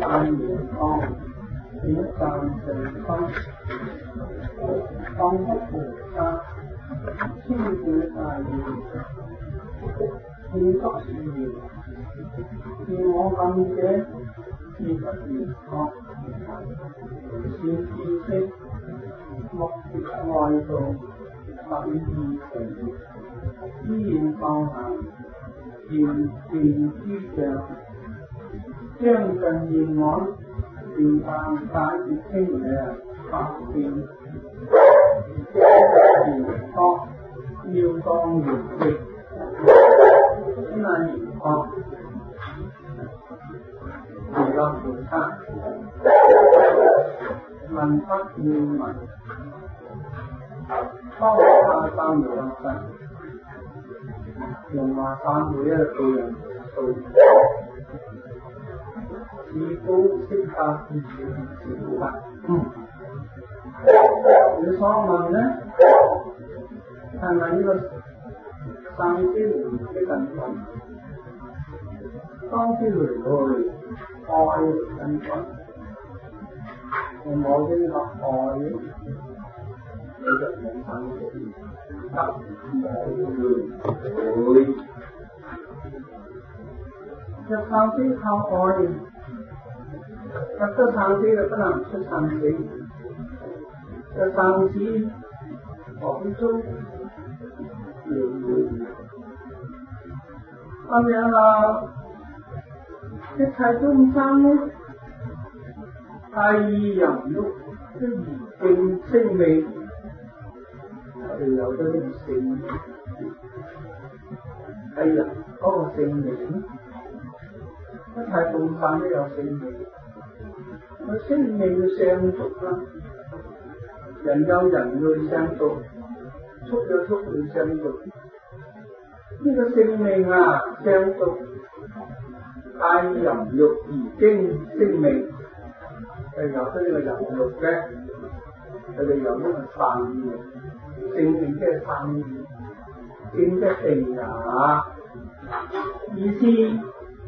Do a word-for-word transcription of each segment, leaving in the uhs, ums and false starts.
散陽光，點散四方，當不菩薩，千古大義，見不是言，見我行者，知不言錯，是知識，目的外道，品義成，依然放下，漸漸諸相。將近現我，便辦解決清涼發現，前方要當圓寂，真係圓確。彌勒菩薩問不要問，當下三無一身，用話三每一個人數。是故識法而是法。嗯，你所問呢，係咪呢個三師門的根本？當師門去愛的根本，你冇呢個愛，你就冇三師，得冇會。一三師靠愛。得得上師就不能出上師，得上師何必出？咁樣啦，一切眾生呢，係以人欲都而正聲味，我哋有咗呢個性，係人嗰個性味咧，一切眾生都有性味。佢性命嘅相續啦，人有人類相續，畜有畜類相續。呢、這個性命啊，相續帶淫欲而經性命，係有咗呢個淫欲嘅，佢哋有呢個散意，性命即係散意，性即係定啊，意思。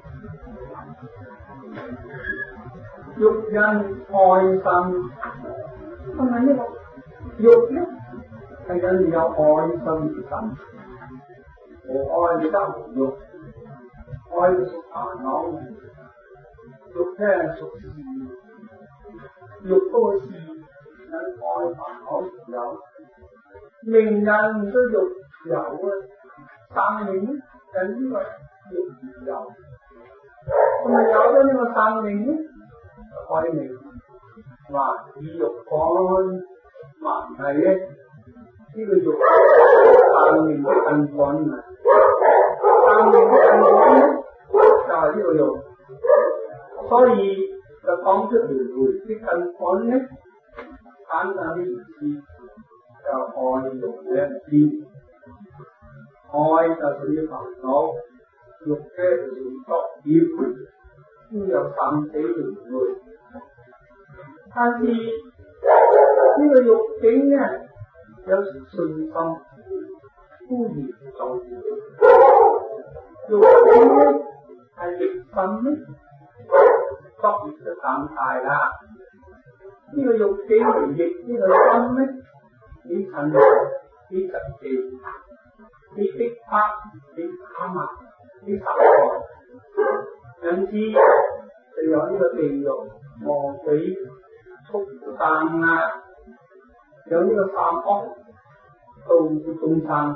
欲因愛心，咁咪呢個欲呢？係因有愛心而生，無愛就得無欲，愛就屬煩惱，欲咧屬事，欲多事因愛煩惱而有，名人都欲有啊，生命因呢個欲而有，咁咪有咗呢個生命呢？愛名還以欲幹，還係咧呢個欲生命的根本啊！生命的根本咧就係、是、呢個欲，所以就講出輪迴的根本咧，簡單啲意思就愛欲兩邊，愛就屬於煩惱，欲咧就屬於作業，都有生死輪迴。但是呢、這個欲境呢，有時信心污染咗，欲境呢係逆心呢，作業就更大啦。呢、這個欲境而逆呢個心呢，你趁你實際，你逼迫，你貪婪，你殺害，因此就有呢個地獄、餓鬼、畜生啊，有呢個三惡道眾生。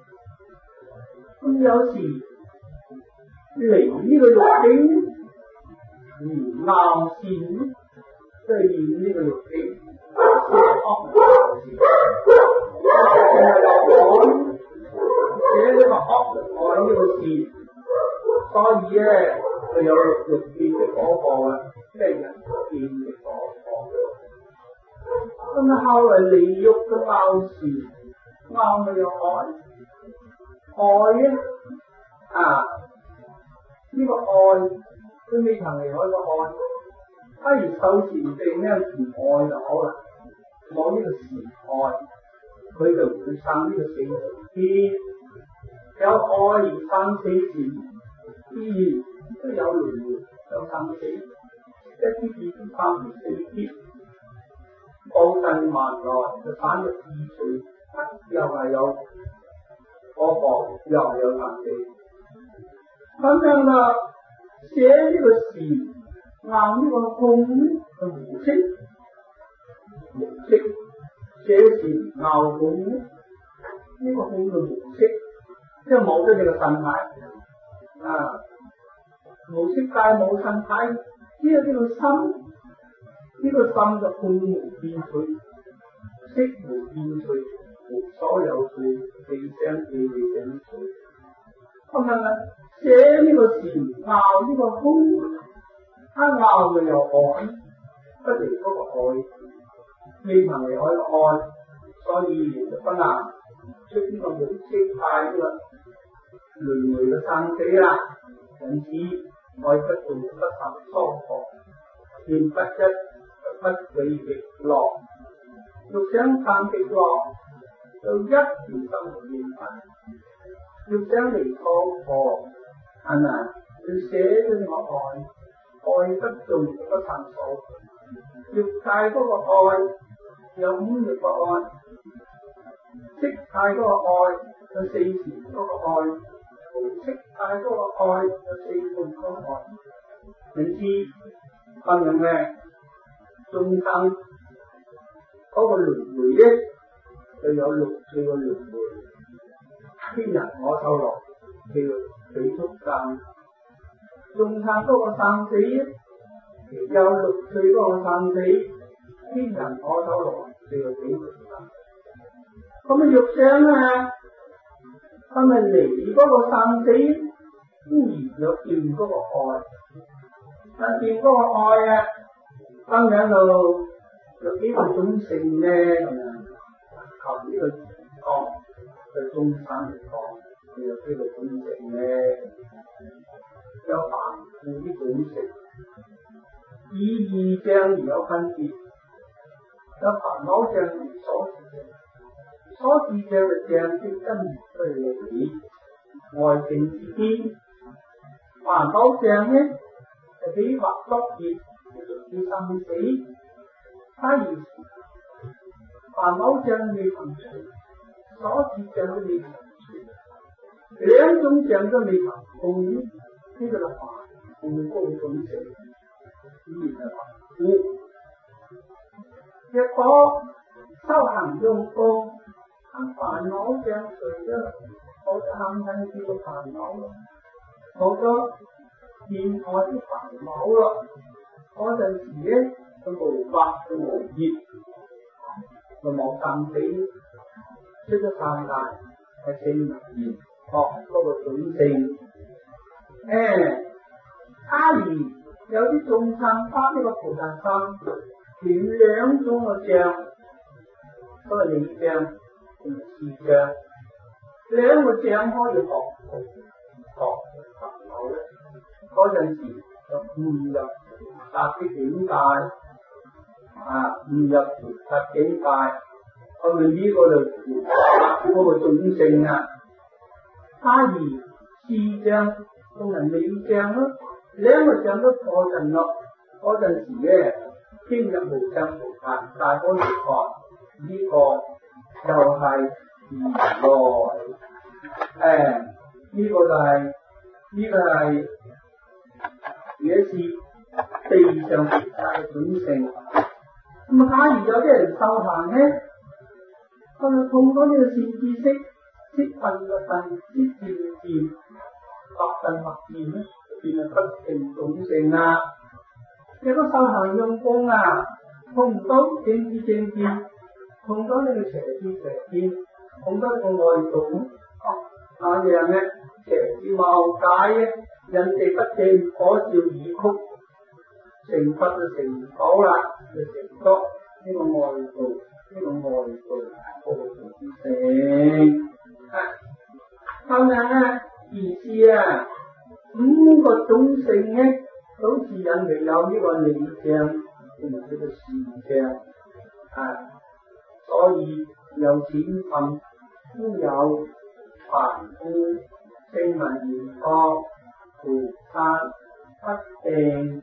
咁有時離呢個欲境，而鬧善呢，即係現呢個欲境，惡鬧善，寫呢個惡愛呢個善，所以咧就有欲見嘅果報啊，即係人見嘅果報。咁啊，後來離欲嘅鬧善，鬧咪有愛，愛咧啊呢、這個愛都未曾離開個愛，假如受禪定咧唔愛就好啦，冇呢個禪愛，佢就唔會生呢個死天，有愛而生死禪，自然都有輪迴有生死。 一啲二啲三啲四啲，報近萬來就產咗二歲，又係有嗰個，又係有神地。咁樣啦，寫呢個時硬呢個空嘅模式，模式寫時拗空呢個空嘅模式，即係冇咗你個身體啊，模式界冇身體，只有呢個心，呢、這個心就空無邊趣，色無邊趣，無所有趣，地聲地地聲趣。咁樣啊，寫呢個時拗呢個空，一拗就有愛，不離嗰個愛，未曾離開個愛，所以就不能出呢個模式界呢個輪迴嘅生死啦。因此愛不動不生疏學，見不一不會極樂，欲想探極樂，就一條生活現法。欲想離錯課，係咪？要寫咗呢個愛，愛不動不生疏。欲界嗰個愛有五欲個愛，色界嗰個愛有四時嗰個愛，無色界嗰個愛有四半嗰個愛。你知咁樣嘅眾生嗰個輪迴咧，就有六次個輪迴。天人我受樂叫彼畜生，眾生嗰個生死有六趣嗰個生死，天人我受樂叫彼畜生。咁啊欲想啊，咁咪離嗰個生死，忽然有見嗰個愛，但見嗰個愛啊，咁樣就有幾個種性咧咁樣，求呢個講。對眾生嚟講，佢有幾個種性咧？有凡夫啲種性，以二障而有分別。有煩惱障而所知障，所知障嘅障即根對理，外境之邊。煩惱障咧，就比或落葉，屬於生死。他而煩惱障未曾除。所知障都未曾除，兩種障都未曾共，呢、這個就凡夫高種性，依然係凡夫。若果修行用功，咁煩惱障除咗，冇咗慳親啲嘅煩惱咯，冇咗見外啲煩惱咯，嗰陣時咧就無法就無業，就冇生死。出咗三界係聖人言學嗰個種性，誒，他而有啲眾生發呢個菩薩心，斷兩種嘅障，嗰個理障同埋事障，兩個障可以學學佛學咧，嗰陣時就誤入菩薩的境界，啊，誤入菩薩境界。我哋呢個就嗰個種性啊，他而事障同埋理障咯，兩個障都破盡咯。嗰陣時咧，天入無上菩薩大波羅漢，呢、這個就係如來，誒，呢、這個就係、是、呢、這個係也是地上菩薩嘅種性。咁啊，假如有啲人修行咧，佢哋通過呢個善知識，識分嘅分，識漸漸，百分百變咧，變係不定種性啊！你個修行用功啊，碰唔到正知正見，碰到呢個邪知邪見，碰到個外道，哦，那樣嘅邪知謬解嘅，人哋不正可笑耳曲，成佛就成唔到啦，就成咗呢個外道。呢個外道個種性啊，咁樣咧意思啊，五個種性咧，好似人哋有呢個理障同埋呢個事障啊，所以有淺分，都有凡夫、聲聞緣覺、菩薩、不定、誒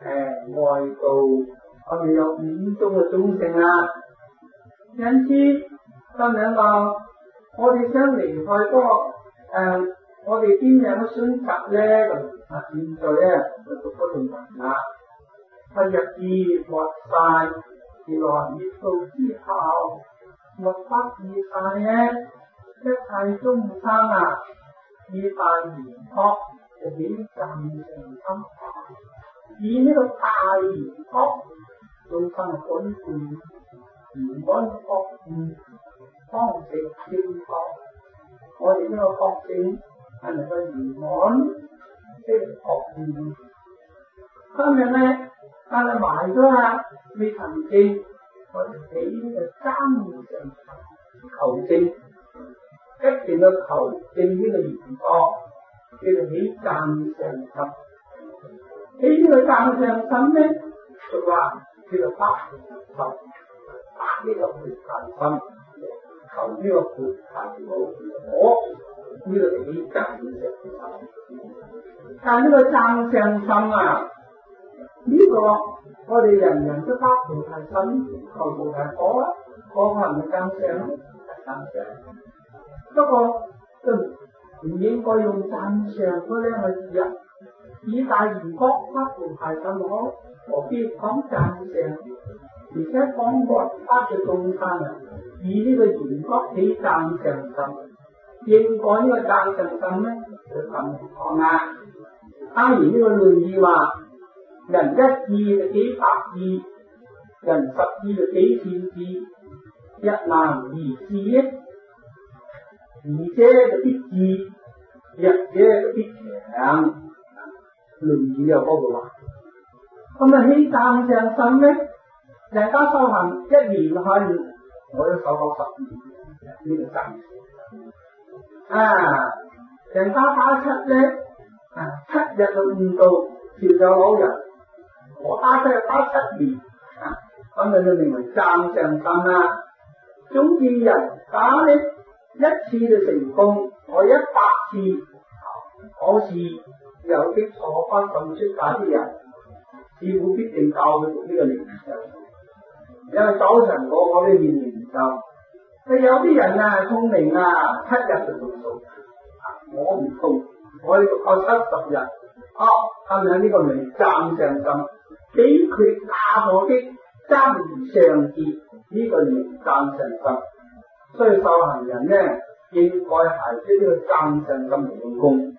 誒外道，我哋有五種嘅種性啦。因此今日話，我哋想離開嗰個誒，我哋邊樣嘅選擇咧？咁啊，現在咧就讀嗰段文啦。係日子沒晒，原來熱到之後，沒不已晒咧，一切眾生啊，以大圓覺就起暫成心，以呢個大圓覺眾生嘅本性，圓滿覺悟，方成正覺。我哋呢個覺性係能夠圓滿即係覺悟。今日咧，但係埋咗啦，未曾證，我哋起呢個真正求證，一定要求證呢個圓覺，叫做起贊成心。起呢個贊成心咧，就話叫做發求發呢個菩提心，求呢個菩提無我，呢、這個起贊成心。但呢個贊成心啊，呢、這個我哋人人都發菩提心，求菩提果啦，個個係咪贊成咧？係贊成。不過都唔應該用贊成嗰兩個字啊！以大圓覺發菩提心好，何必講贊成？而且講佛法嘅眾生啊，以呢個圓覺起贊成心，應該呢個贊成心咧就咁講啊！當然呢個論語話，人一智就幾百智，人十智就幾千智，一難而智益。智者就必智，弱者就必強。論語有嗰句話。咁啊，起贊成心咧，人家修行一年去，我都修到十年，呢個贊成。啊，人家打七咧，啊七日就悟到，朝有老人，我打七日打七年，啊咁你就認為贊成心啦。總之人打咧，一次就成功，我一百次，可是有啲坐翻咁出家啲人，師父必定教佢讀呢個靈修，因為早晨個個都練靈修。佢有啲人啊聰明啊，七日就讀數，我唔同，我要讀夠七十日。哦，係咪呢個名贊成心？俾佢打我啲真上節，呢、這個名贊成心。所以修行人咧，應該係呢個贊成心嚟用功。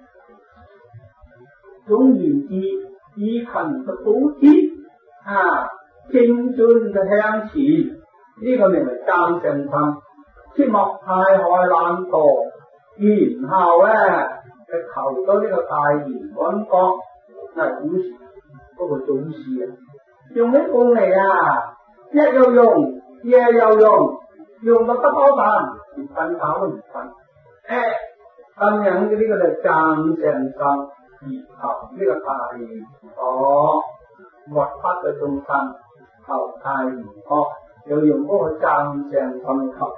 總言之，以勤嘅補貼啊，精進嘅向前，呢、這個名為贊成心。切莫太害懶惰，然後咧，就求到呢個大圓滿覺，係古時嗰個祖師啊，用呢功嚟啊，一又用，夜又用。用到得包飯，連瞓覺都唔瞓。誒、哎，咁樣嘅呢個就贊成心，而求呢個大圓覺，末法嘅眾生求大圓覺，又用嗰個贊成心求。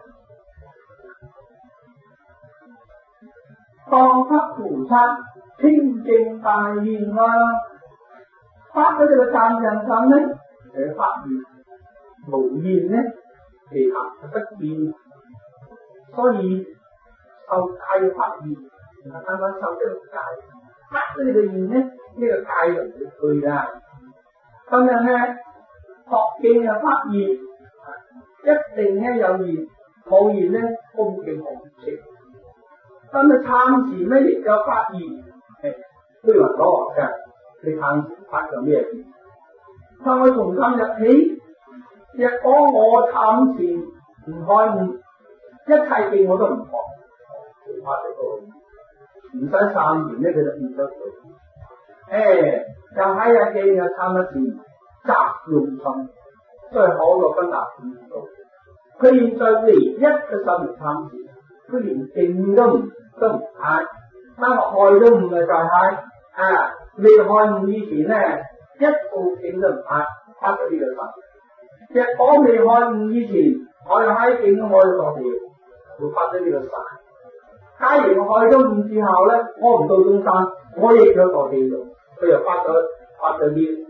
當發菩薩清淨大願啊，發咗呢個贊成心咧，誒發願無願咧。其行不變，所以受戒發願，唔係單單受呢個戒，發咗呢個願咧，呢、這個戒就唔會退啦。咁樣咧，學經嘅發願，一定咧有願，冇願咧恭敬行唔成。咁啊參禪咧亦有發願，誒，譬如話攞學嘅，你參禪發咗咩願？但我從今日起。若果我參禪唔開悟，一切經我都唔學，發咗個唔使三年咧，佢就變咗做。誒，就喺日經又參一次，集用心，所以可樂不難悟到。佢現在唯一嘅心嚟參禪，佢連經都唔都唔睇，翻學開都唔係再睇，啊，未開悟以前咧，一部經都唔睇，發咗呢個心。若果未開悟以前，我又喺境我就墮地，會發咗呢個誓。假如開咗悟之後咧，我唔到中山，我亦都墮地獄，佢又發咗發咗呢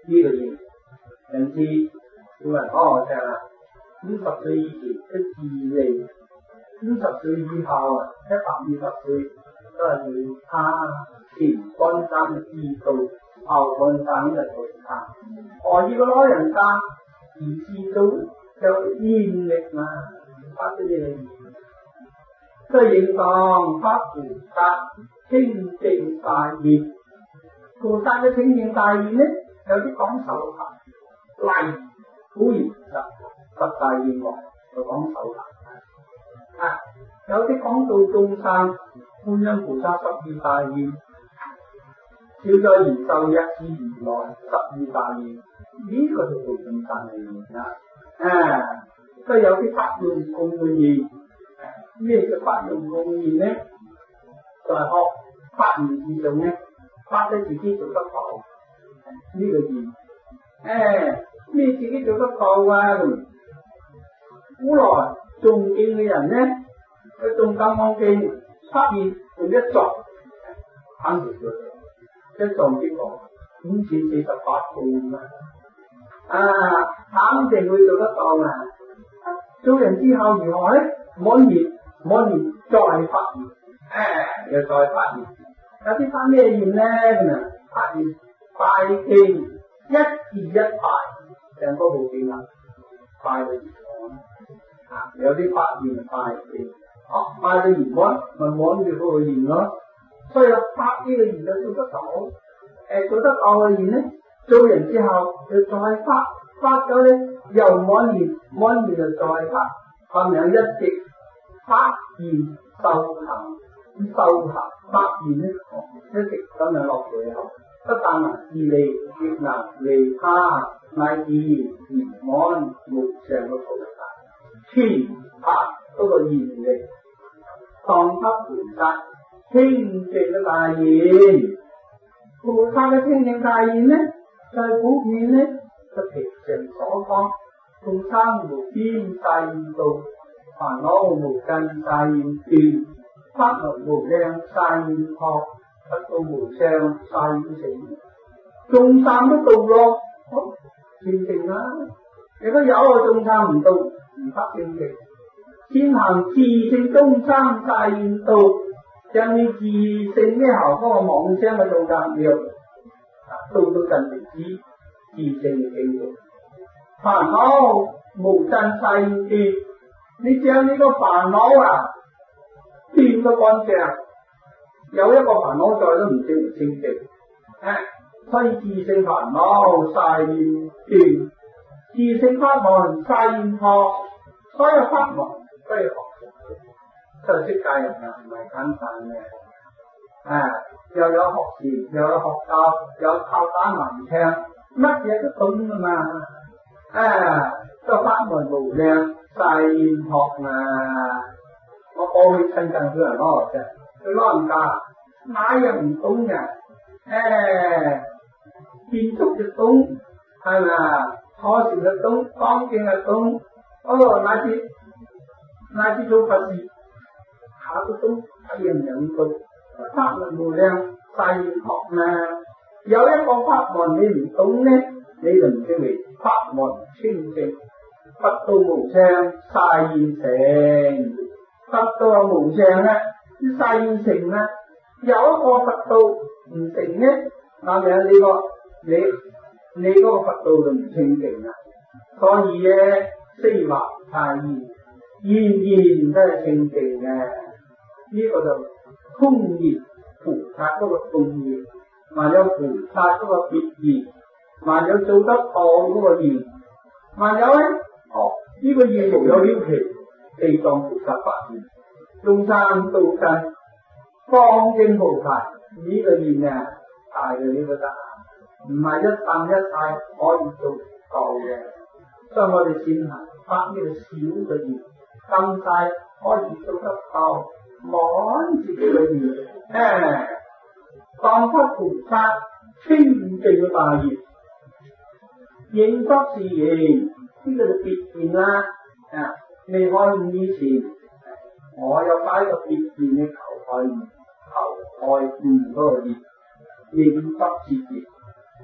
呢個業，因此叫人講我聽啦。五十歲以前嘅自利，五十歲以後啊，一百二十歲都係要他前半生嘅知道，後半生嘅做他。我呢個老人家而知道有業力嘛，發咗嘢。所以應當發菩薩清淨大業，菩薩嘅清淨大業呢，有啲講受行，例古言實十大願望就講受行啊，有啲講到眾生觀音菩薩十二大願，少咗延壽一至如來十二大願，呢、這個就做眾生嘅願啦。啊，所以有啲發願供嘅願。咩叫發願供願呢？就係、是、學發願自重呢，發咗自己做得到呢、這個願。誒，咩自己做得到啊？咁古來誦經嘅人呢，佢誦金剛經，發願用一作，肯定做到。一作幾個？五千四十八個啊！肯定會做得到啊！做人之後如何呢？滿願。滿願再發願，誒又再發願，有啲發咩願咧？咁啊，發願拜經一字一拜，成個部經啊，拜到圓滿啊！有啲發願拜經，哦、啊，拜到圓滿咪滿住嗰個願咯。所以發呢個願就做得到，誒、呃、做得到嘅願咧，做人之後就再發，發咗咧又滿願，滿願就再發，咁樣一直。發願受行，受行發願呢，一直咁樣落去後，不但能自利，亦能利他，乃至圓滿無上嘅菩薩，全拍嗰個願力，當得菩薩清淨嘅大願。菩薩嘅清淨大願呢，就係普遍呢，就平常所講，眾生無邊誓度。煩惱無盡誓願斷，法門無量誓願學，得到無上誓願成。眾生都到咯，好清淨啦。如果有個眾生唔到，唔得清淨。先行自性眾生誓願道，將你自性呢後嗰個妄想嘅眾生了，到到盡成之自性嘅境界。煩惱無盡誓願斷。你將呢個煩惱啊斷到乾淨，有一個煩惱在都唔清唔清淨，誒，所以自性煩惱誓願斷，自性法門誓願學，所有法門都要學，就係識界人啊，唔係簡單嘅，啊，又有學詞，又有學教，有靠打難聽，乜嘢都懂噶嘛，啊，個法門無量。誓願學啊！我過去親近佢人攞嘅，佢老人家哪樣唔懂嘅？誒、哎，建築就懂，係咪啊？坐禪就懂，講經就懂，哦，乃至乃至做佛事，下都懂，係人人懂。法門無量，誓願學啊！有一個法門你唔懂呢，你就唔稱為法門清淨。得到無上誓願成，得到無上咧，啲誓願成咧，有一個佛道唔成呢，係咪啊？你個你你嗰個佛道就唔清淨啦。所以咧，雖話太言，言言都係清淨嘅。呢、這個就空言菩薩嗰個共言，還有菩薩嗰個別言，還有做得到嗰個言，還有咧。哦，呢、這個願無有了期，地藏菩薩發願，眾生到盡方證菩薩，呢、這個願啊，大嘅呢個得，唔係一啖一晒可以做到嘅。所以我哋先行發呢個小嘅願，咁大可以做得到，滿自己嘅願，誒，當得菩薩清淨嘅大願，應得是應。呢個就別願啦，啊！未開悟以前，我有擺個別願嘅求開悟，求開悟嗰個願，應得是願。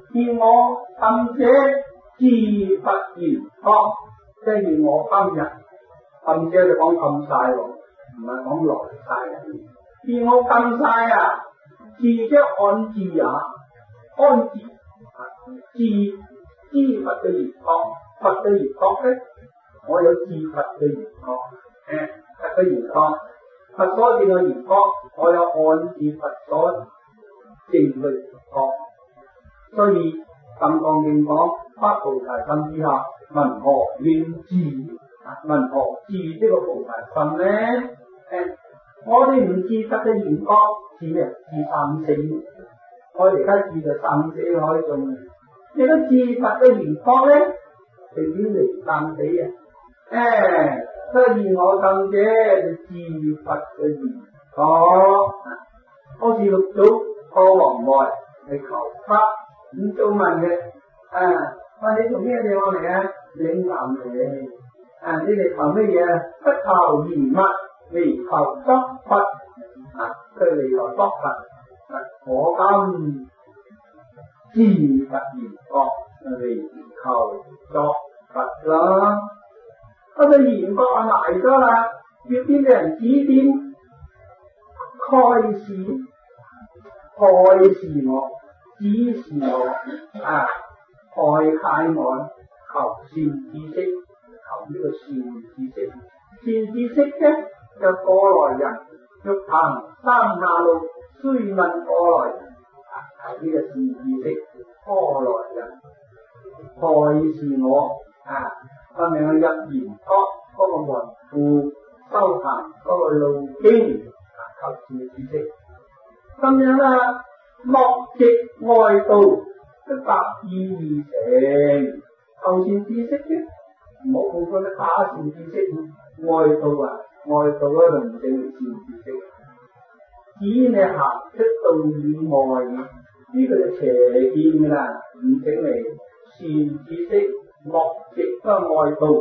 而我今者自佛言當，即係我今日，今者就講咁晒喎，唔係講來晒嘅。而我咁晒啊，自即安置也，安置自知佛嘅言當，佛嘅言當咧，我有自佛嘅言當，誒佛嘅言當，佛所證嘅言當，我有按自佛所證嘅言當，所以《金剛經》講發菩提心之下，云何應自？云何自呢個菩提心咧？誒，我哋唔自佛嘅言當，自咩？自生死。我哋而家自就生死可以做。你個自佛嘅言當咧，就已經離生死嘅。誒，所以我今者就自佛嘅言當，好似六祖過黃梅去求法，咁做問嘅，啊，問你做咩嘢我嚟啊？領南嚟，啊，你哋求乜嘢？不求言物，為求得佛，啊，佢為求得佛，啊，我今自佛言當，為求作佛啦。嗰個言覺啊嚟咗啦，要邊啲人指點開示，開示我，指示我，啊，開啓我，求善知識，求呢個善知識。善知識咧，就過來人，欲行三下路，須問過來人，啊，係呢個善知識，過來人，開示我，啊。咁樣入言覺嗰個門戶修行嗰個路徑，求善知識。咁樣啦，莫藉外道，都百意而成。求善知識嘅，冇咁多啲假善知識。外道啊，外道嗰度唔整善知識。只你行出道以外，呢、這個就邪見噶啦，唔整嚟善知識。莫藉不外道，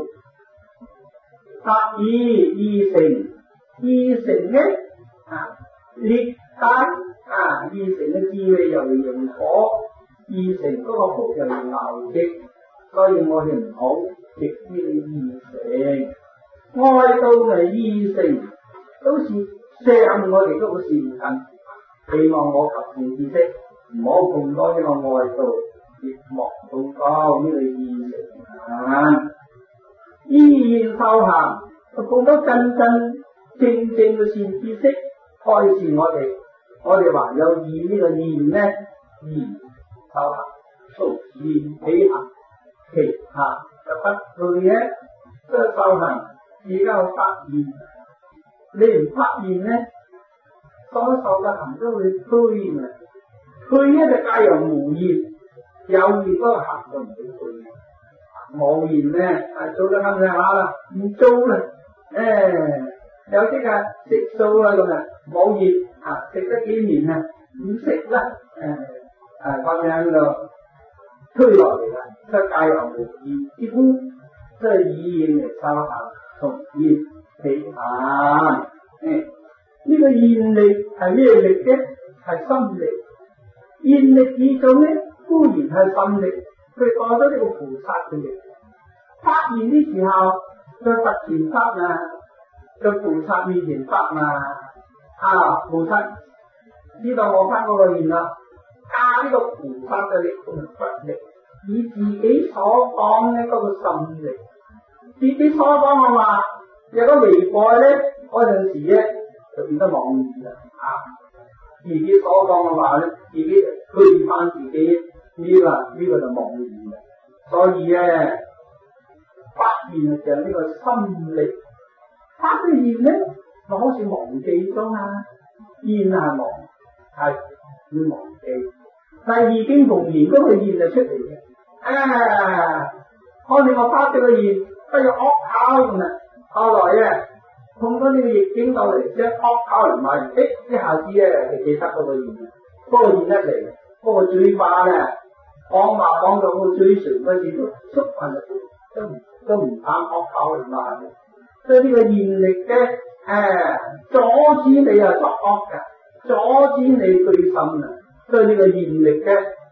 特以意成，意成呢啊列解啊，意成嘅智慧又用火，意成嗰個福又用牛極，所以我哋唔好藉呢個意成。外道嘅意成都是傷我哋嗰個善根，希望我求善知識，唔好咁多呢個外道。亦莫到高呢個意成，依然修行，咁多真真正正嘅善知識開示我哋，我哋還有以呢個念呢，而修行，從念起行，其下就不去嘅，即係修行而家有發現，你唔發現呢，所受嘅行都會推嘅，推呢就皆由無念。有業嗰個行就唔會做，冇業咧啊做得啱嘅話啦，唔做啦，誒有啲啊食素啦咁啊，冇業啊食得幾年啊唔食啦，誒誒咁樣就推落嚟啦，即係皆由無業之故，即係以業嚟修行，從業起行，誒呢個業力係咩力嘅？係心力，業力幾種咧？固然係心力，佢講咗呢個菩薩嘅力。發現的時候，在佛前發啊，在菩薩面前發啊，啊菩薩知道我發嗰個願啦，加呢個菩薩嘅力同佛力，以自己所講呢嗰個心力，自己所講嘅話，有個違背咧，嗰陣時咧就變得妄語啦，啊，自己所講嘅話咧，自己推翻自己。呢、這個呢、這個就妄語啦，所以咧發現就係呢個心力，發咗現咧就好似忘記咗啊，現係忘係會忘記，但係已經同現嗰個現就出嚟嘅，啊，我哋我發咗個現，不如惡考咁啊，後來咧碰到呢個逆境到嚟，即係惡考嚟埋，誒一下子咧就記得嗰個現，嗰、那個現一嚟，嗰、那個嘴巴咧。講話講到個嘴唇嗰時都縮埋嚟，都唔都唔敢惡口嚟罵嘅。所以呢個現力嘅誒阻止你啊作惡嘅，阻止你對心啊。所以呢個現力嘅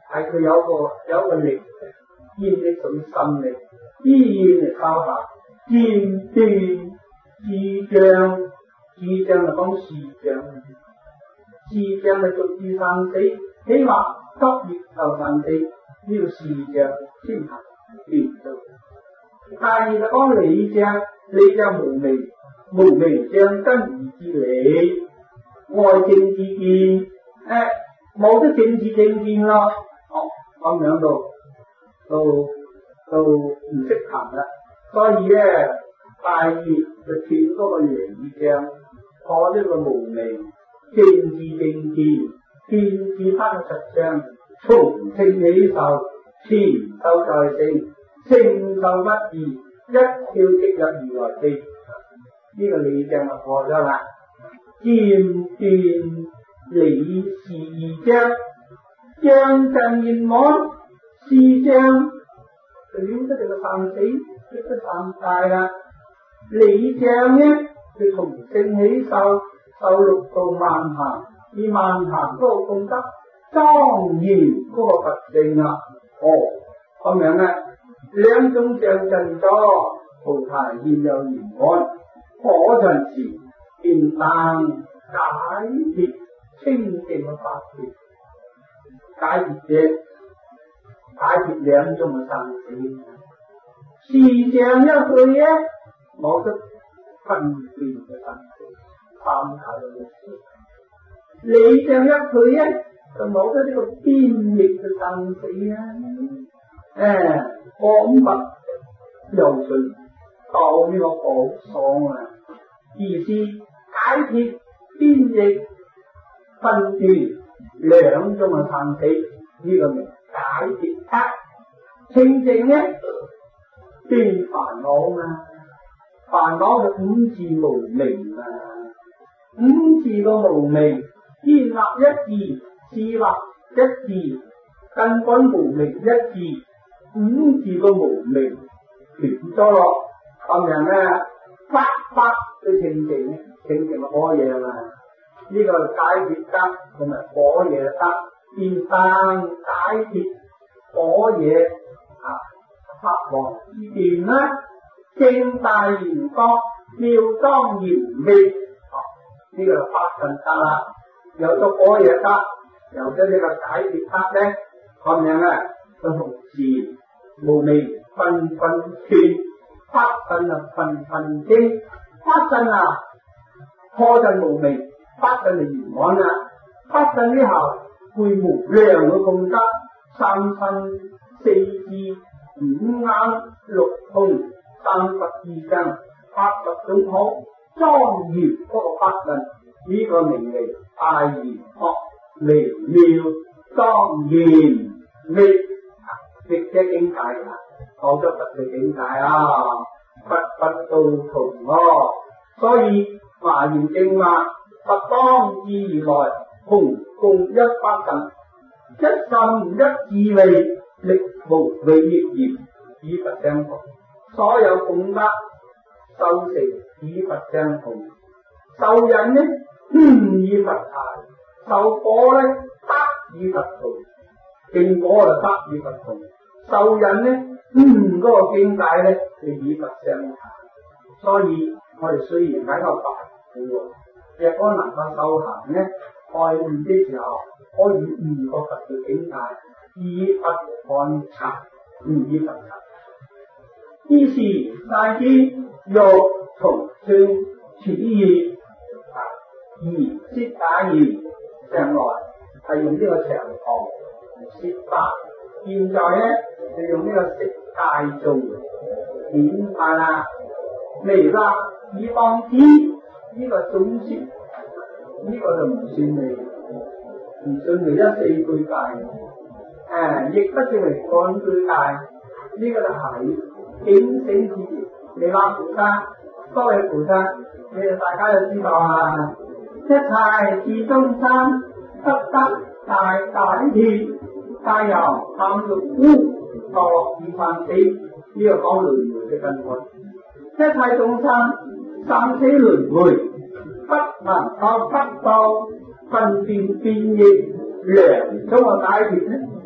係佢有個有個力，建立種心力，依然嚟修行，漸斷智障，智障係講視障，視障係逐漸生死，起碼急熱後生死，呢個視障先行斷到。第二就講理障，理障無明，無明障根而知理，外證自見，誒冇得政治正見咯，哦咁樣到到到唔識行啦，所以咧第二就斷嗰個理障，破呢個無明，政治正見，見智他嘅實相，從性起受，前受在性。聖受不二，一跳即入如來地，呢、這個理障就破咗啦。漸斷理事二障，障盡圓滿，事障就了得你個生死，了得三界啦。理障呢，佢從性起受，受六道萬行，以萬行嗰個功德莊嚴嗰個佛性啊，哦咁樣咧。兩種障盡咗，菩提現有圓滿，可盡時便當解脫清淨嘅法權，解脫嘅解脫兩種嘅生死，事障一去咧，冇得分辨嘅生死，三界嘅事；理障一去咧，就冇得呢個邊譯嘅生死啊！誒。廣佛柔順到呢個寶爽啊！意思解脫邊譯分斷兩種嘅生死，呢、這個名解脫法。清淨呢斷煩惱嘛，煩惱就五字無明啊，五字個無明建立一字，自立一字，根本無明一字。五字個無明斷咗咯，咁樣咧法法都清淨，清淨可嘢啊嘛。呢、這個解脫得同埋可嘢得，變生解脫可嘢啊，法王之斷啦，正大圓光妙莊嚴美，呢、這個法陣得啦，有咗可嘢得，有咗呢個解脫得咧，咁樣咧都同時。無明分分斷，法陣啊分分清，法陣啊破盡無明，法陣係圓滿啊，法陣之後會無量嘅功德，三身四智五眼六通三十二相八十種好莊嚴嗰個法陣，呢、這個名為大圓學微妙莊嚴美。直接境界啦，講咗佛嘅境界啊，佛佛道同咯，所以華嚴經話佛當自如來同共一法陣，一心一智慧，力無永業業，與佛相同。所有功德修成與佛相同，受人呢與佛齊，受果呢得與佛同，經果就得與佛同。受人呢，嗯，嗰、那個境界咧，係與佛相談。所以我哋雖然喺度大苦，若果能夠修行咧，開悟的時候可以悟個佛嘅境界，以佛看塵，唔以佛塵。於是大知欲從相此意，而識解義上來係用呢個長堂説法。現在咧就用呢個色界做顯化啦，微啦以當知呢個總說，呢、這個就唔算微，唔算微一四句界，誒亦不算為幹句界，呢、這個就係顯醒自然。彌勒菩薩，各位菩薩，你哋大家就知道啊，一切自中生，得得大大鐵。皆由貪欲污墮而犯死，呢、這個講輪迴嘅根本。一切眾生生死輪迴，不能夠得到分辨辨認良種嘅解決咧，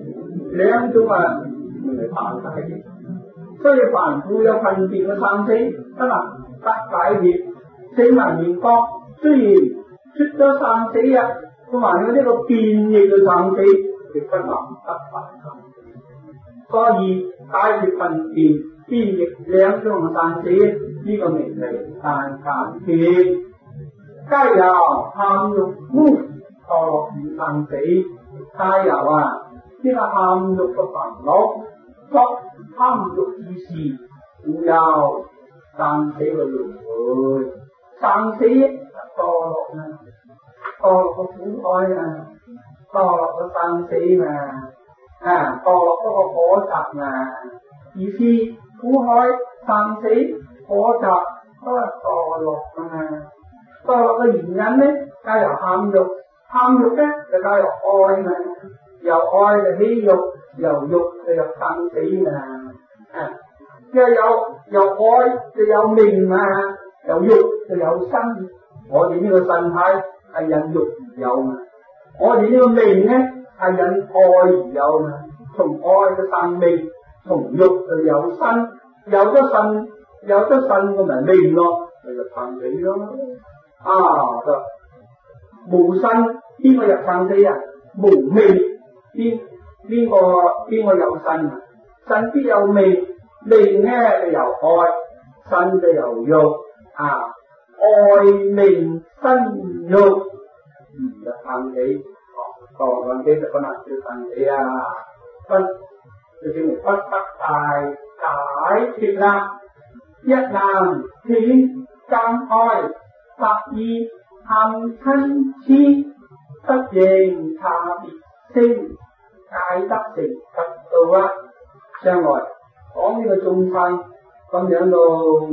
兩種啊，咪係犯解嘅。所以凡夫有分別嘅生死，得能得解脫。四文面國雖然出咗生死啊，佢還有呢個變異嘅生死，亦不能得法身。所以解脫分別變異兩種嘅生死，呢、這個名為但解脫。皆由貪欲污墮落而生死，皆由啊呢、這個貪欲嘅煩惱作貪欲之事，故有生死嘅輪迴。生死墮落啊，墮落個苦海啊，墮落個生死嘛，啊墮落嗰個火宅嘛，意思苦海生死火宅都係墮落噶嘛。墮落嘅原因咧，皆由貪欲，貪欲咧就皆由愛嘛，由愛就起欲，由欲就有生死嘛，啊，因為有由愛就有命嘛，由欲就有身。我哋呢個身體係因欲而有嘛，我哋呢個命咧係因愛而有嘛，從愛嘅生命，從欲就有身，有咗身，有咗身咁咪命咯，咪就生死咯。啊，就無身邊個入生死啊？無命邊邊個邊個有身啊？身必有命，命咧就由愛，身就由欲啊，愛命身欲而就生死。哦，講緊就可能要生死啊，不就叫做不得大解脫啦。一男斷貪愛。特意貪嗔癡，不認差別性，皆得成佛道啊！將來講呢個眾生咁樣咯，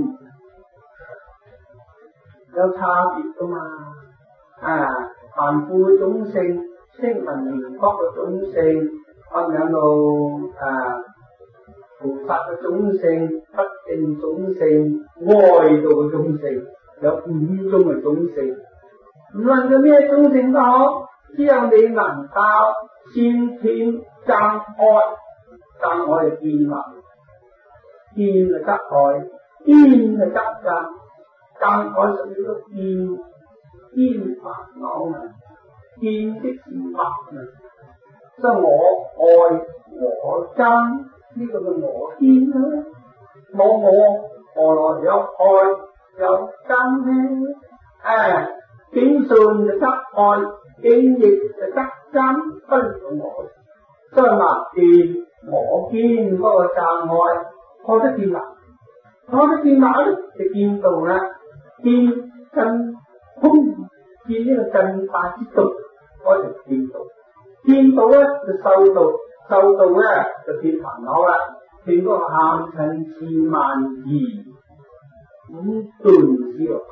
有差別噶嘛？啊，凡夫嘅種性，聲聞緣覺嘅種性，咁樣咯啊，菩薩嘅種性，不淨種性，外道嘅種性。有五種嘅種性，無論佢咩種性都好，只有你能夠先天障愛，障愛係見嘛，見就得愛，見就得障，障愛屬於個見，見煩惱啊，見即是惑啊，所以我愛我憎呢個叫我見啦，冇我何來有愛？有憎咧，誒，見順就得愛，見逆就得憎，分咗我。所以話見我見嗰個障礙，看得見啦，看得見嘛咧，就見到啦。見真空，見呢個真法之道，我就見到。見到咧就受到，受到咧就見煩惱啦，見嗰個貪嗔癡慢疑。五頓之樂，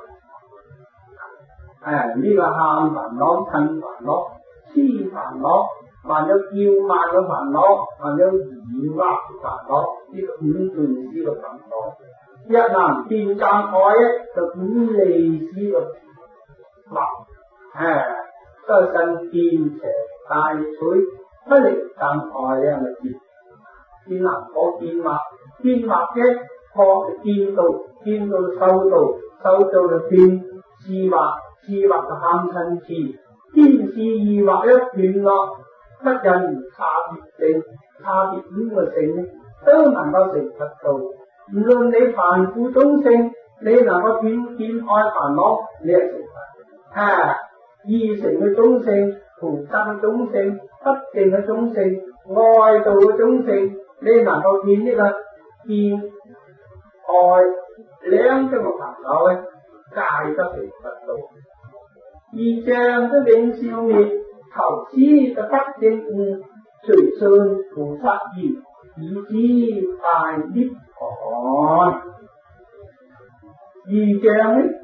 誒呢個慳煩惱、嗔煩惱、癡煩惱，還有驕慢嘅煩惱，還有疑惑嘅煩惱，呢個五頓之樂煩惱。一能變障礙就五利之樂惑，誒得身見邪大取，不離障礙嘅咪見，見能可見惑，見惑嘅。學見到，見到收到，收到就斷思惑，思惑就貪嗔癡，見思疑惑一斷落，不因差別性，差別五個性咧都能夠成佛道。無論你凡夫種性，你能夠斷見愛煩惱，你係成佛。啊，二乘嘅種性，菩薩嘅種性，不淨嘅種性，外道嘅種性，你能夠斷呢個見愛兩種嘅煩惱咧，皆得成佛道。二障都永消滅，求知就得正悟，隨順菩薩言，以知大涅槃。二障咧，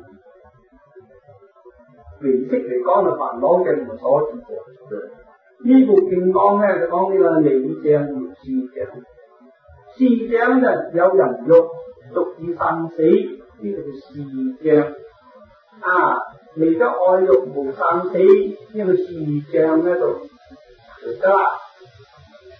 形式嚟講就煩惱嘅無所住嘅。呢部經講咧就講呢個理障與事障。事障就有人欲。獨自生死呢個叫事障啊，離咗愛欲無生死呢個事障喺度就得啦。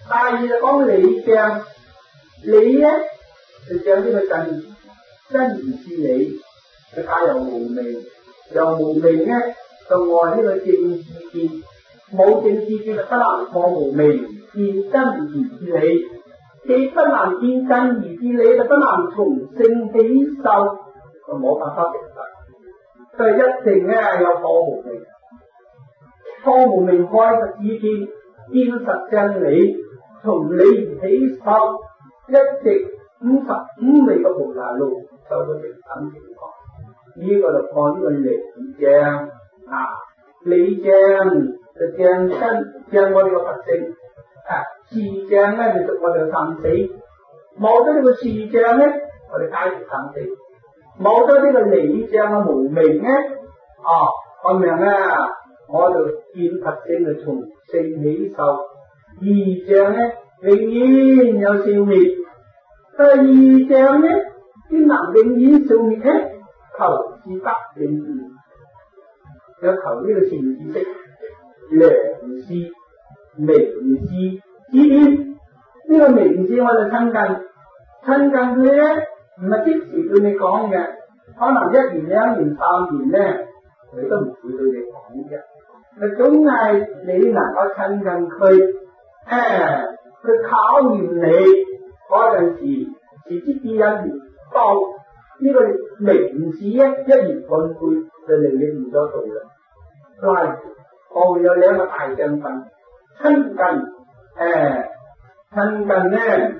第二就講理障，理咧就將呢個真真如之理，佢加有無明，由無明咧就愛呢個正知見，冇正知見就不能破無明，見真如之理，既不能見真如之理，就不能從性起受，就冇辦法成佛，所以一定咧有破無明，破無明開實知見，見實真理。從理而起受，一直五十五味嘅菩薩路走到平等情況，呢、這個就破呢個理障啊！理障就障真障我哋個佛性啊，事障咧就我哋嘅生死，冇咗呢個事障咧，我哋解決生死；冇咗呢個理障嘅無明咧，啊，咁樣咧，我就見佛性就從性起受。二障咧永遠有消滅，第二障咧邊能永遠消滅咧？求是得正知，有求呢個善知識、良知、明智之見。呢個明智我哋親近，親近佢咧唔係即時對你講嘅，可能一年、兩年、三年咧，佢都唔會對你講嘅。佢總係你能夠親近佢。誒，佢考驗你嗰陣時，時之必因到呢個明智一一言半句就令你悟咗道啦。例如，我會有兩個大將軍親近，誒，親近咧，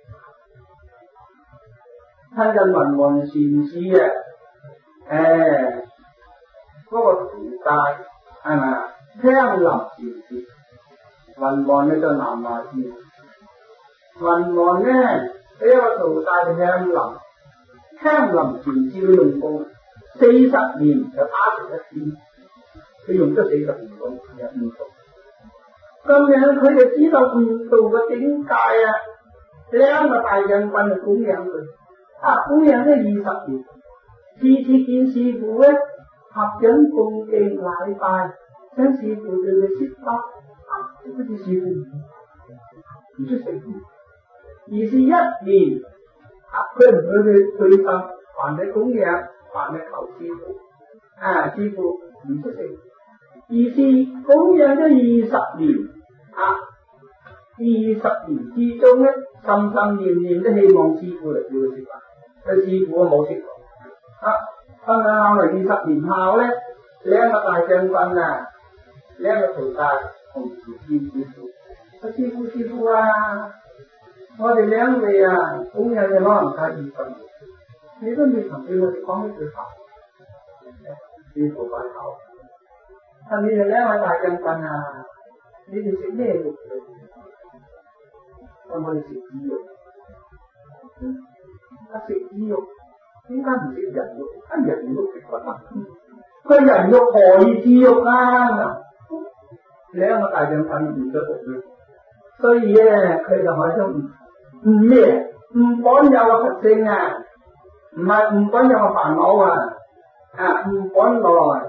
親近雲門禪師啊，誒，嗰個徒弟係咪啊？聽林禪師。雲門咧就南華寺，雲門咧呢一個徒弟就香林，香林禪師佢用功四十年就打成一片，佢用咗四十年功入悟道。咁樣佢就知道悟道嘅境界啊！兩個大將軍就供養佢，啊供養咗二十年，次次見師父咧合掌恭敬禮拜，請師父對佢説法。好似師父唔出成，而是一年啊，佢唔會去對心，還係供養，還係求師父啊，師父唔出成，而是供養咗二十年啊，二十年之中咧，心心念念都希望師父嚟叫佢食飯，但師父冇食過啊。咁啊，後來二十年後咧，兩個大將軍啊，兩個徒弟。同時見師父，阿師父師父啊，我哋兩位啊，供養嘅可能太二十年，你都未曾對我哋講一句話。師父開口，啊你哋兩位大將軍啊，你哋食咩肉嘅？我哋食豬肉，啊食豬肉，點解唔食人肉？啊人肉食骨啊，佢人肉何以豬肉啊？兩個大將軍唔得讀嘅，所以咧佢就開始唔唔咩唔講有個佛性啊，唔係唔講有個煩惱啊，啊唔講來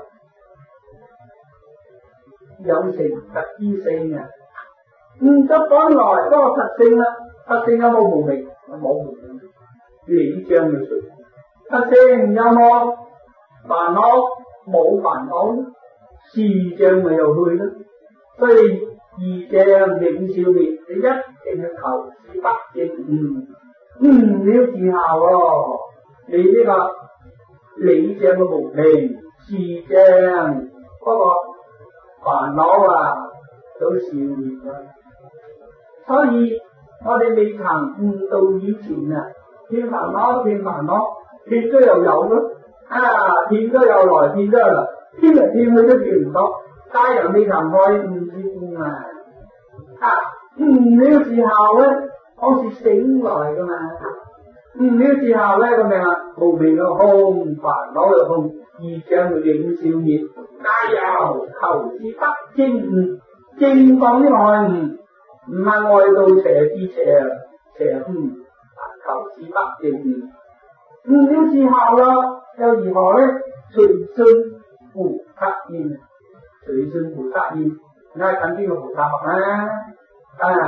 有成佛之性啊，唔得講來嗰個佛性啦，佛性有冇無明？冇無明，理障嘅說，佛性有冇煩惱？冇煩惱，事障咪又去啦。所以二障永消滅，你一定要求是得正悟，悟了之後喎，你呢個理障嘅無明，事障嗰個煩惱啊，都消滅啦。所以我哋未曾悟道以前啊，見煩惱見煩惱，見咗又有咯，啊見咗又來，見咗又來，見嚟見去都見唔到。太陽未曾開悟之功啊！啊，悟了之後咧，好似醒來噶嘛。悟了之後咧，個命啊，無明嘅空，煩惱嘅空，二障嘅永消滅。皆由求之得正悟，正當呢個開悟，唔係外道邪之邪邪悟，求之得正悟。悟了之後啦，又如何咧？隨信菩薩言。隨信菩薩言，你係近邊個菩薩啊？啊，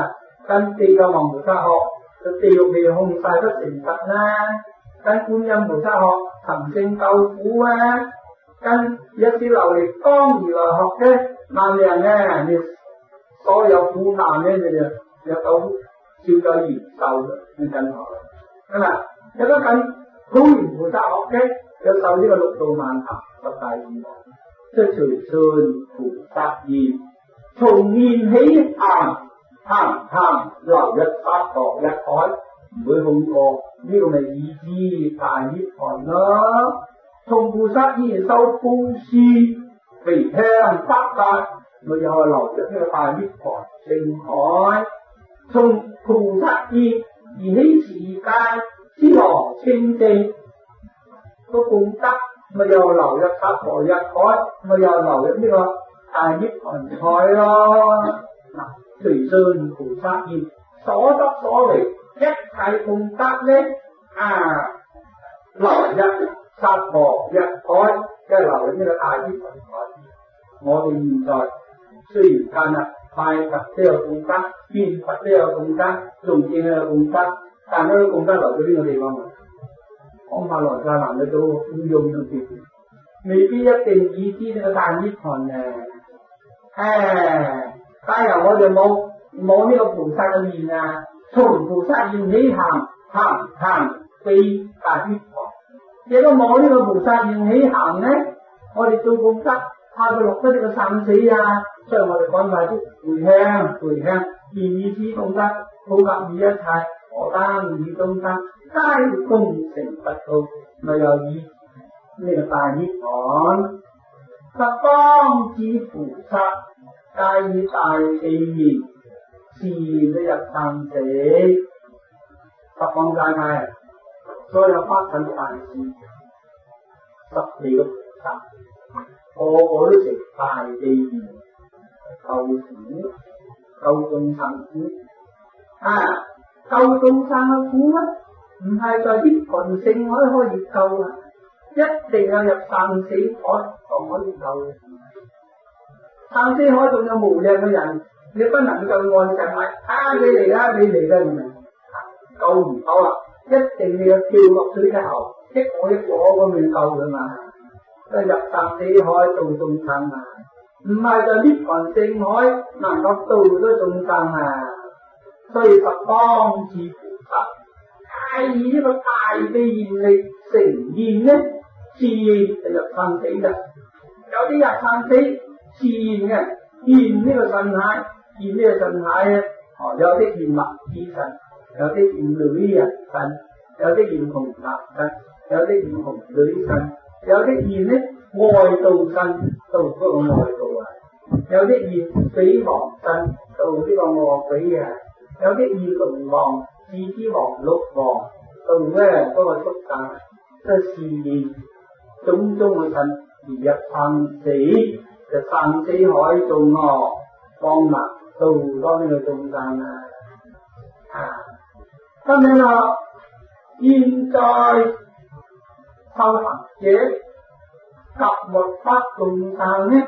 跟地藏王菩薩學，個地獄未控晒得成佛啦，跟觀音菩薩學尋聲救苦啊，跟一啲琉璃光如來學嘅難人咧，你所有苦難咧，你就有到照咗延壽嘅，你跟學，係咪？有得跟普賢菩薩學嘅，有受呢個六度萬行十大願望，即係隨順菩薩意，從念起行。行行留一沙漠一海，唔會控過，呢個咪意志大涅槃咯。從菩薩意修布施，回向發達，咪又係留一呢個大涅槃聖海。從菩薩意而起持戒之羅清淨，個功德咪又留一沙漠一海，咪又留一呢個大涅槃海咯。隨順菩薩意，所得所為一切功德咧啊，留一沙漠一海，即係留喺呢個大涅槃海。我哋現在雖然間啊，拜佛都有功德，見佛都有功德，誦經都有功德，但係嗰啲功德留到邊個地方啊？講法來曬難得到應用到邊？未必一定已知呢個大涅槃嘅，誒。但係我哋冇冇呢個菩薩嘅念啊，從菩薩念起行行行飛大涅槃。如果冇呢個菩薩念起行咧，我哋做功德怕佢落得呢個生死啊，所以我哋趕快啲回向回向，願以此功德普及於一切，何當以眾生皆功成佛道，咪又以呢個大涅槃。十方之菩薩皆以大誓言，誓言都入生死，十方世界所有發生大事，十地個菩薩個個都成大誓言，救苦救眾生苦啊！救眾生嘅苦啊，唔係在啲群聖海可以救啊，一定要入生死海才可以救。生死海仲有無量嘅人，你不能夠按實係啊！你嚟啦，你嚟啦，唔係救唔到啊！一定你要跳落水嘅喉，一個一個咁樣救佢嘛。都入生死海度眾生啊，唔係就涅槃聖海能夠度咗眾生啊。所以十方之菩薩，係以呢個大嘅願力成願咧，自然就入生死嘅。有啲入生死。自然嘅現呢個神海，現呢個神海咧，哦，有啲現物之神，有啲現女人神，有啲現紅男神，有啲現紅女神，有啲現咧外道神，到嗰個外道啊，有啲現鬼王神，到呢個餓鬼啊，有啲現龍王、智之王、鹿王，到咧嗰個畜生，即係示現種種嘅神而入生死。就生死海中哦，幫難度多呢個眾生啊！啊，咁樣啦，現在修行者及末法眾生呢，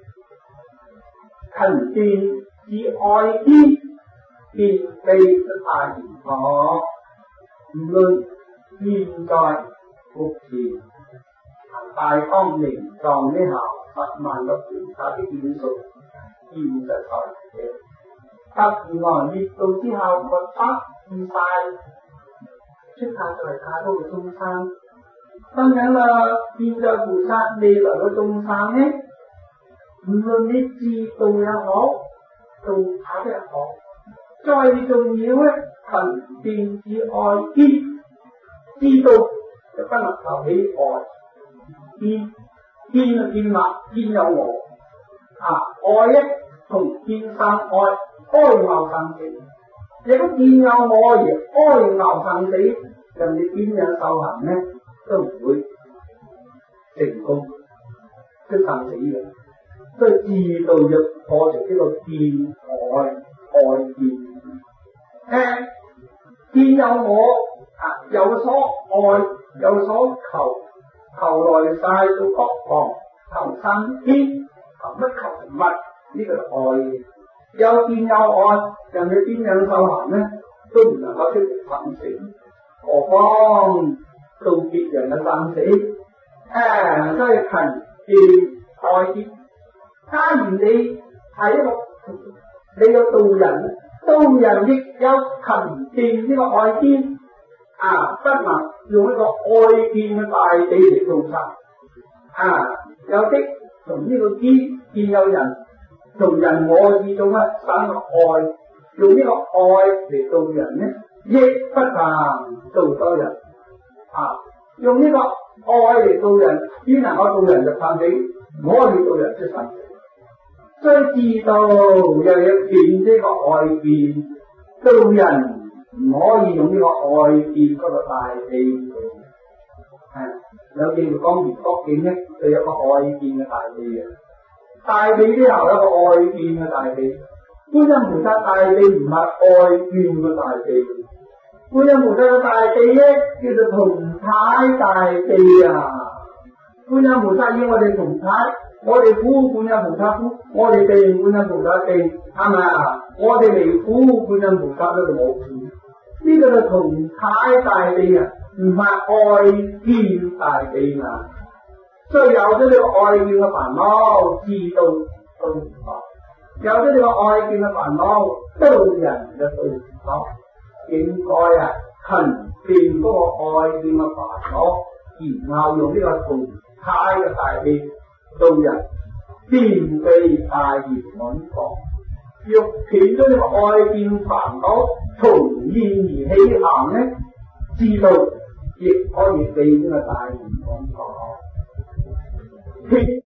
勤斷之愛見，便非出大言語。無論現在目前大光明狀呢下。百萬個菩薩的變數，現實在嘅。得如來滅度之後，末法自晒，出下在下嗰個眾生。當然啦，現在菩薩未來嘅眾生呢，無論你自度也好，度他也好，最重要咧，勤斷之愛見，知道就不能求起愛見。見就見物，見有我啊！愛咧同見生愛，哀樂生死。如果見有我而哀樂生死，人哋點樣修行咧都唔會成功，都生死嘅。所以自度要破除呢個見愛愛見。誒，見有我啊，有所愛，有所求。求來晒到國王，求生天，求乜求物，呢個係愛。 有見有愛，人哋點樣修行呢？都唔能夠出反省，何況到別人嘅生死？啊，所以勤儉愛啲。假如你係一個你要度人，度人亦有勤儉呢個愛見啊，不能用呢個愛見嘅大地嚟度殺啊！有啲從呢個見見有人，從人我之中咧生個愛，用呢個愛嚟度人呢，亦不能度多人啊！用呢個愛嚟度人，只能夠度人就生死，唔可以度人出生死。所以知道又要見呢個愛見，度人唔可以用呢個愛見嗰個大地度。係有見講越國境咧，就有個愛見嘅大地嘅。大地之後有個愛見嘅大地。觀音菩薩大地唔係愛見嘅大地。觀音菩薩嘅大地咧叫做同體大地啊！觀音菩薩要我哋同體。我哋苦觀音菩薩苦，我哋定觀音菩薩定，係咪啊？我哋離苦觀音菩薩嗰度冇苦，呢個就同體大地啊，唔係愛見大地啊。所以有咗呢個愛見嘅煩惱，知道度唔到；有咗呢個愛見嘅煩惱，度人就度唔到。應該啊，勤練嗰個愛見嘅煩惱，然後用呢個同體嘅大地。度人遍地大圓滿覺，欲斷咗呢個愛見煩惱，從現而起行呢，知道亦可以避呢個大圓滿覺。